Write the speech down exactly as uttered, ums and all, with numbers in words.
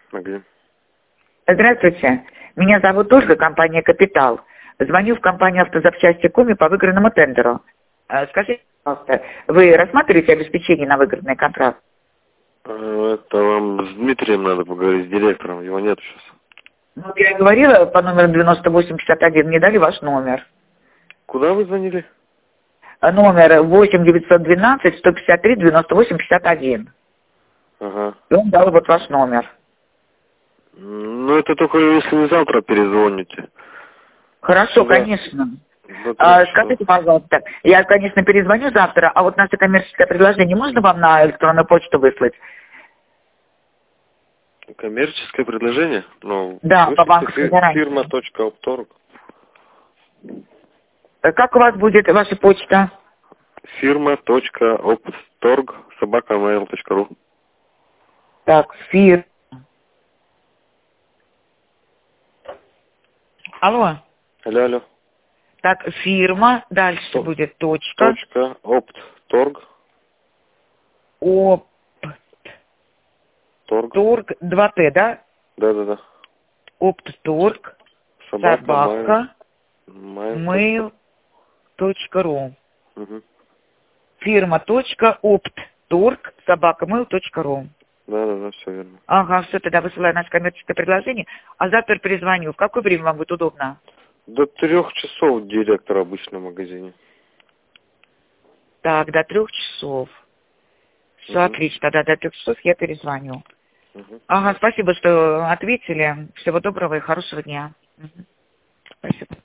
Могли. Здравствуйте. Меня зовут Ольга, компания «Капитал». Звоню в компанию «Автозапчасти Коми» по выигранному тендеру. Э, Скажите, пожалуйста, вы рассматриваете обеспечение на выигранный контракт? Это вам с Дмитрием надо поговорить, с директором. Его нет сейчас. Ну, я говорила по номеру девяносто восемь пятьдесят один, мне дали ваш номер. Куда вы звонили? Номер восемь девятьсот двенадцать сто пятьдесят три девяносто восемь пятьдесят один. Ага. И он дал вот ваш номер. Ну, это только если вы завтра перезвоните. Хорошо, Сюда. конечно. До А, трех часов. скажите, пожалуйста, я, конечно, перезвоню завтра, а вот наше коммерческое предложение можно вам на электронную почту выслать? Коммерческое предложение? Ну, Да, по банковской фи- гарантии. фирма точка опторг. Как у вас будет ваша почта? Фирма точка опторг собака mail точка ру. Так, фир. Алло. Алло, алло. Так, фирма, дальше То- будет точка. Точка опторг. Оп. Торг. Торг, два Т, да? Да-да-да. Оптторг, Собака собака, mail. mail точка ру. Угу. Фирма точка оптторг, собака mail точка ру. Да-да-да, все верно. Ага, все, тогда высылаю наше коммерческое предложение. А завтра перезвоню. В какое время вам будет удобно? До трех часов директор обычно в магазине. Так, до трех часов. Все, Угу. отлично. Тогда до трех часов я перезвоню. Угу. Ага, спасибо, что ответили. Всего доброго и хорошего дня. Мгм. Спасибо.